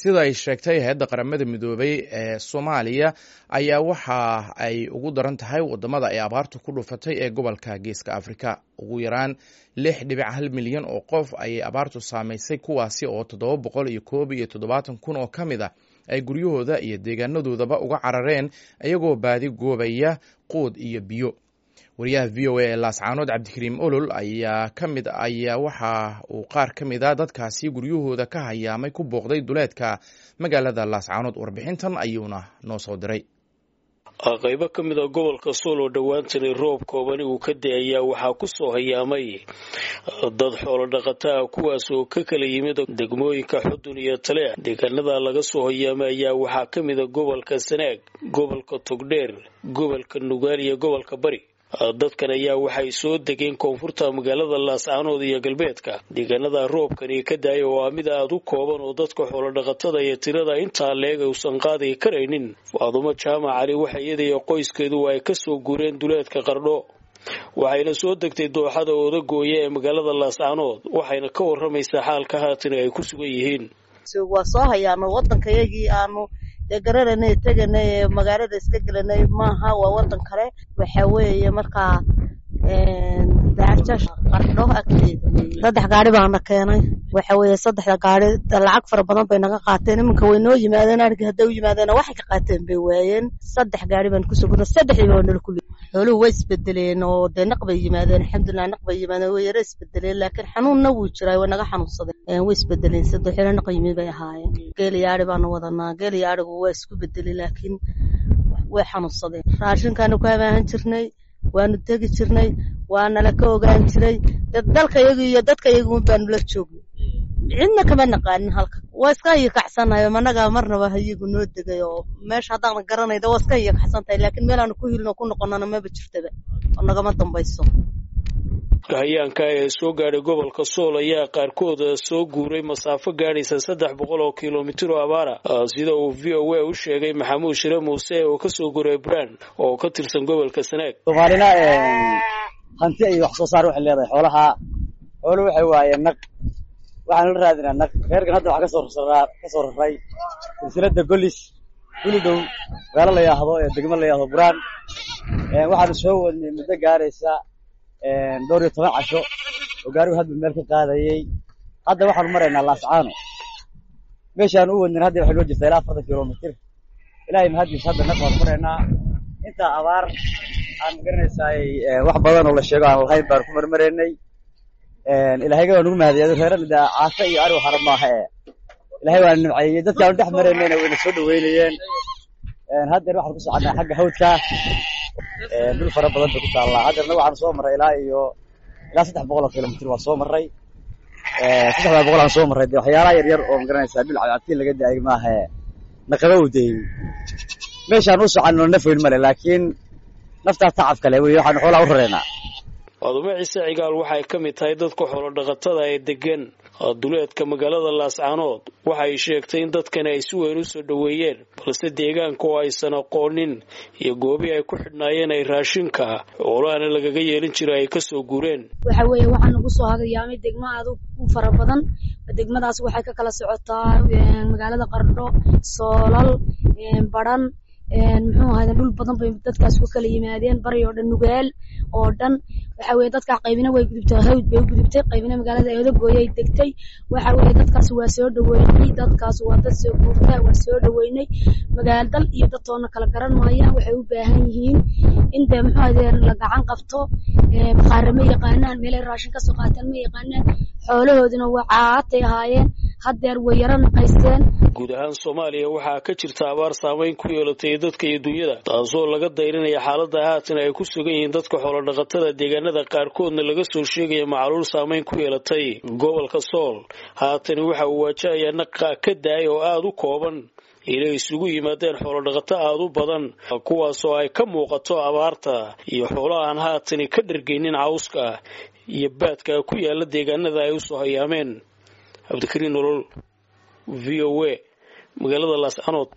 sida ay sheegtay hay'adda qaramada midoobay ee Soomaaliya ayaa waxa ay ugu daran tahay wadamada ay abaartu ku dhufatay ee gobolka Geeska Afrika. Ugu yaraan 6.1 milyan oo qof ay abaartu saameysay, kuwaasi oo 770 kun oo kamid ah ay guryahooda iyo deegaanadoodaba uga carareen ayagoo baadi goobaya quud iyo biyo. wariyaha VOA ee Laascaanood Cabdikariim Olol ayaa waxa uu qaar ka mid ah dadkaasi guryahooda ka hayaamay ku booqday duleedka magaalada Laascaanood. Warbixintan ayuuna noo soo diray. qaybo ka mid ah gobolka Sool oo dhawaantan roob kooban uu ka da'ay waxaa ku soo hayaamay dad xoolo dhaqata ah kuwaas oo ka kala yimid degmooyinka Xudun iyo Taleex. deegaanada laga soo hayaamay ayaa waxaa ka mid ah gobolka Sanaag, gobolka Togdheer, gobolka Nugaal iyo gobolka Bari. dadkan ayaa waxay soo degeen koonfurta magaalada Laascaanood iyo galbeedka. deegaanada roobkani ka daayay oo mid aad u kooban oo dadka xoolo dhaqatada iyo tirada inta leeg uusan qaadi karaynin. Faadumo Jaamac Ali waxa iyada qoyskeedu ay ka soo guureen duleedka Qardho, waxayna soo degtay dooxada Odagooye ee magaalada Laascaanood, waxayna ka waramaysaa xaalka haatan ay ku sugan yihiin. waa soo hayaano wadankayagii aanu garanay taganay magaalada iska galanay maaha, waa wadan kale. waxa weeye markaa daarjash Qardho agteeda saddex gaari baan keenay. waxa weeye saddexda gaari lacag fara badan bay naga qaateen. iminka way noo yimaadeen, arki haday u yimaadeen waxay ka qaateen bay waayeen. saddex gaari baan ku soo guray, saddexdiiba nala kulli xooluhu way isbedeleen oo naq bay yimaadeen. alxamdulillah naq bay yimaadeen, way yara isbedeleen, laakiin xanuunna wuu jiray, way naga xanuunsadeen. way isbedeleen, saddex xilo naq yimid bay ahaayeen. geel yaari baan wadanaa, geel yaarigu waa isku bedelay, laakiin way xanuunsadeen. raashinkaanu ku habaahan jirnay, waanu tegi jirnay, waana la ka ogaan jiray. dalkayagu iyo dadkayagu baanu la joognay, cidna kama naqaanin. halka waa iska yakacsanayo, managa marnaba hayigu noo degay oo meesha haddaan garanayda waa iska yakacsantahay, laakiin meel aanu ku hilno ku noqonana maba jirtaba oo nagama dambayso. hayaanka ee soo gaaray gobolka Sool ayaa qaarkood soo guuray masaafo gaaraysa 300 kiiloomitir oo abaara, sida uu VOA u sheegay Maxamuud Shire Muuse oo ka soo guuray Braan oo ka tirsan gobolka Sanaag. Soomaalina hanti ay wax soo saar wax leedahay xoolaha waxay waayeen naq, waxaan la raadinaa naq. reerkan hadda waxa ka soo raray silsilada Golis Guldow gaar la yaahdo ee degmo la yaahdo Braan. waxaan soo wadnay muddo gaaraysa 12 casho oo gaarigu hadba meel ka qaadayay. hadda waxaan maraynaa Laascaano, meeshaan u wadnay hadda waxa loo jirtaa ilaa 40 kiiloomitir. ilaahay mahadis hadda naqad maraynaa. inta abaar aan garanaysaay wax badan oo la sheego aan lahayn baan ku marmareynay. ilaahay waa nagu mahadiyay reerada caasa iyo ari xaram maaha. ilaahay waa nimceeyay, dadka aan dhex mareynayna way soo dhaweynayeen. hadda waxaan ku soconaa xagga hawdka dul fara badan ku taala. hadda waxaan soo maray ilaa 300 kiiloomitir waa soo maray. 300 aan soo maray waxyaalaha yar yar oo garanaysaa bil cadaadkii laga daayay maaha, naqabowday. meeshaan u socono nafweyn male, laakiin nafta tacab kale way waxaan xoolaha u rareynaa. Faadumo Ciise Cigaal waxay ka mid tahay dadka xoolo dhaqatada ee degan duleedka magaalada Laascaanood. waxay sheegtay in dadkan ay si weyn u soo dhaweeyeen, balse deegaanka oo aysan aqoonin iyo goobi ay ku xidhnaayeen ay raashinka xoolaha lagaga yeelin jiray ay ka soo guureen. waxa weeye waxaan ugu soo hagayaamay degmo aad u fara badan. degmadaas waxay ka kala socotaa magaalada Qardho, Soolal, Baran, muxuu ahayd dhul badan bay dadkaas ku kala yimaadeen. Bari oo dhan, Nugaal oo dhan. waxa weeye dadka qaybina way gudubtay, hawd bay u gudubtay, qaybina magaalada Odagooye ay degtay. waxa weeye dadkaas waa soo dhaweeyay, dadkaas waa dad soo guurtay, waa soo dhaweynay. magaal dal iyo dadtoona kala garan maayaan, waxay u baahan yihiin in muxuu ahayd la gacan qabto. qaarama yaqaanaan meel raashin ka soo qaataan, ma yaqaanaan. xoolahoodina waa caatay ahaayeen, haddeer way yara naqaysteen. guud ahaan Soomaaliya waxaa ka jirta abaar saameyn ku yeelatay dadka iyo dunyada, taasoo laga dayrinaya xaaladda haatan ay ku sugan yihiin dadka xoolo dhaqatada. deegaanada qaarkoodna laga soo sheegaya macaluul saameyn ku yeelatay. gobolka Sool haatan waxa uu wajahayaa naqa ka daay oo aad u kooban, inay isugu yimaadeen xoolo dhaqato aad u badan, kuwaasoo ay ka muuqato abaarta iyo xoolahan haatan ka dhargeynin cawska iyo baadka ku yaala deegaanada ay u soo hayaameen. Cabdikariim Olol, VOA, magaalada Laascaanood.